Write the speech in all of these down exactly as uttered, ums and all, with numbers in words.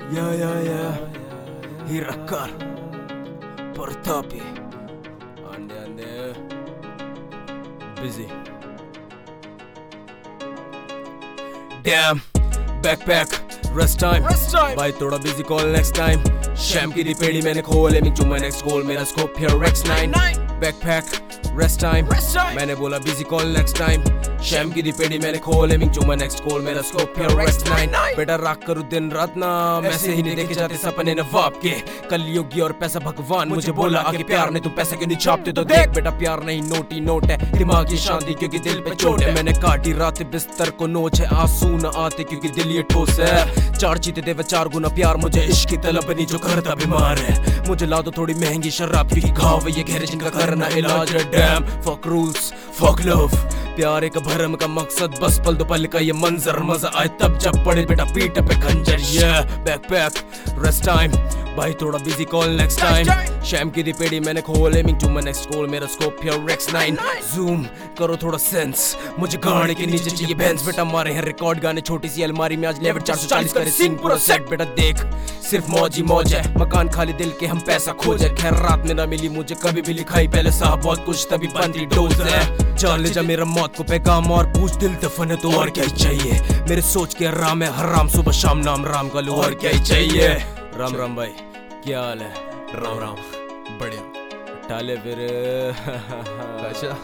Ja, ja, ja. Hirakkar. Portapi. Ande, ande. Busy. Damn. Backpack. Rest time. Rest time. भाई थोड़ा busy call next time. शैम की रिपेड़ी मैंने खोले मिंग चुमा next goal मेरा scope here Rex nine. Backpack. Rest time. Rest time. मैंने बोला busy call next time. शैम की रिपेड़ी मैंने खोले मिंग चुमा next goal मेरा scope here Rex nine. बेटा राख करूँ दिन रात ना ऐसे ही नहीं देखे जाते सपने नवाब के कलयुगी और पैसा भगवान मुझे बोला आगे प्यार ने तुम पैसे क्यों नहीं छापते तो देख बेटा प्यार नहीं नोटी नोट है दिमाग की शांति क्योंकि दिल पे चोट है मैंने काटी रात बिस्तर को नोच है आंसू न आते क्योंकि दिल ये ठोस है चार चीते दे चार गुना प्यार मुझे इश्क की तलब नहीं जो करता बीमार है मुझे ला दो थोड़ी महंगी शराब क्योंकि घाव ये गहरे जिनका करना इलाज है damn fuck rules fuck love प्यार एक भरम का मकसद बस पल दो पल का ये मंजर मजा आए तब जब पड़े बेटा पीठ पे खंजर ये बैकपैक रेस्ट टाइम भाई थोड़ा बिजी कॉल नेक्स्ट टाइम शैम की रिपेड़ी मैंने खोले मिंग टू माय नेक्स्ट गोल मेरा स्कोप हियर रेक्स नाइन जूम करो थोड़ा सेंस मुझे गाने के नीचे चाहिए बैंस बेटा मारे हैं रिकॉर्ड गाने छोटी सी अलमारी में आज लेवल चार सौ चालीस करे सिंग पूरा सेट बेटा देख सिर्फ मौज ही मौज है मकान खाली दिल के हम पैसा खोजे खैर रात में ना मिली मुझे कभी भी लिखाई पहले साहब बहुत कुछ तभी बनती डोज है जान ले जा मेरा मौत को पैगाम और पूछ दिल दफन है तो और क्या ही चाहिए मेरे सोच के आराम है हराम सुबह शाम नाम राम का लो और क्या ही चाहिए राम राम भाई क्या हाल है राम राम बढ़िया टाले फिर अच्छा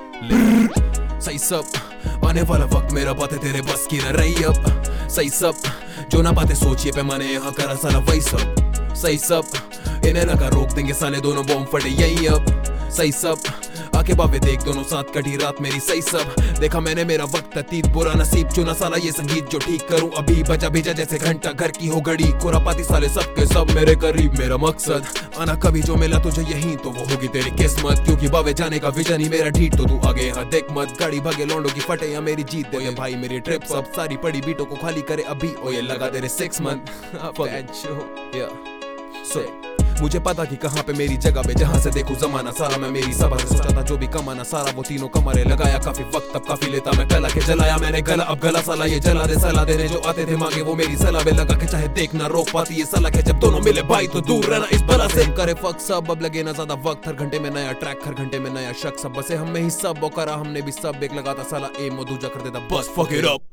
सही सब आने वाला वक्त मेरा बातें तेरे बस की न रही अब सही सब जो ना बातें सोचिए पैमाने यहाँ करा साला वही सब सही सब इन्हें लगा रोक देंगे साले दोनों बॉम्ब फटे यही अब सही सब आके बाबे देख दोनों साथ कटी रात मेरी सही सब देखा मैंने मेरा वक्त अतीत बुरा नसीब चुना साला ये संगीत जो ठीक करूं अभी बजा भेजा जैसे घंटा घर की हो घड़ी खुरापाती साले सब के सब मेरे करीब मेरा मकसद आना कभी जो मिला तुझे यही तो वो होगी तेरी किस्मत क्योंकि बाबे जाने का विजन ही मेरा ठीक तो तू आगे यहाँ देख मत गाड़ी भागे लौंडो की फटे या मेरी जीत दे भाई मेरी ट्रिप सब सारी पड़ी बीटों को खाली करे अभी ओ ये लगा तेरे सिक्स मंथ मुझे पता कि कहाँ पे मेरी जगह पे जहाँ से देखूं जमाना सारा मैं मेरी सभा से सोचा था जो भी कमाना सारा वो तीनों कमरे लगाया काफी वक्त अब काफी लेता मैं कला के जलाया मैंने गला अब गला साला ये जला दे सलाह देने जो आते थे मांगे वो मेरी सलाह में लगा के चाहे देखना रोक पाती ये सलाह के जब दोनों मिले भाई तो दूर रहना इस बला से करे फक सब अब लगे ना ज्यादा वक्त हर घंटे में नया ट्रैक हर घंटे में नया शख्स सब बसे हम में ही सब वो करा हमने भी सब एक लगाता साला एम और दूजा कर देता बस फक इट अप